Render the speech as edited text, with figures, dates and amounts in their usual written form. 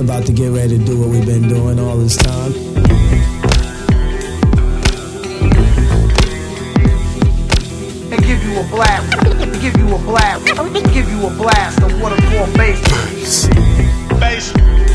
about to get ready to do what we've been doing all this time. And give you a blast, give you a blast, give you a blast of what I call bass. Bass.